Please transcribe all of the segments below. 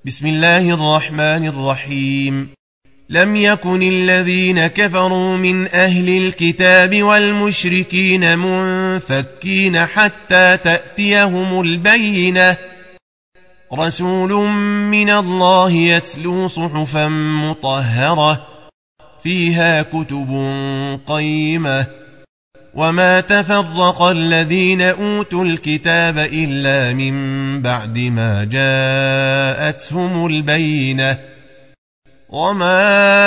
بسم الله الرحمن الرحيم. لم يكن الذين كفروا من أهل الكتاب والمشركين منفكين حتى تأتيهم البينة، رسول من الله يتلو صحفا مطهرة فيها كتب قيمة، وما تفرق الذين أوتوا الكتاب إلا من بعد ما جاءتهم البينة، وما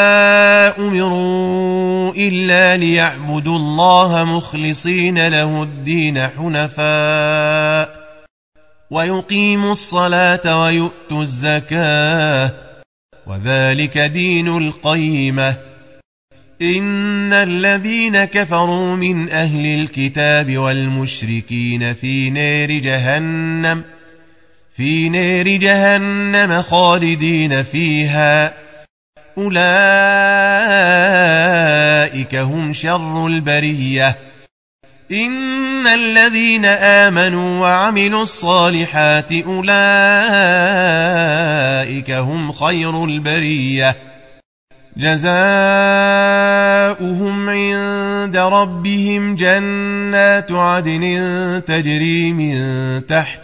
أمروا إلا ليعبدوا الله مخلصين له الدين حنفاء ويقيموا الصلاة ويؤتوا الزكاة، وذلك دين القيمة. إن الذين كفروا من أهل الكتاب والمشركين في نار جهنم خالدين فيها، أولئك هم شر البرية. إن الذين آمنوا وعملوا الصالحات أولئك هم خير البرية، جزاؤهم عند ربهم جنات عدن تجري من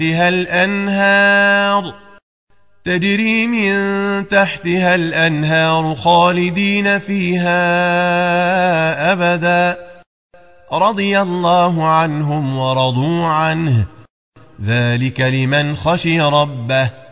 تحتها الأنهار خالدين فيها أبدا، رضي الله عنهم ورضوا عنه، ذلك لمن خشي ربه.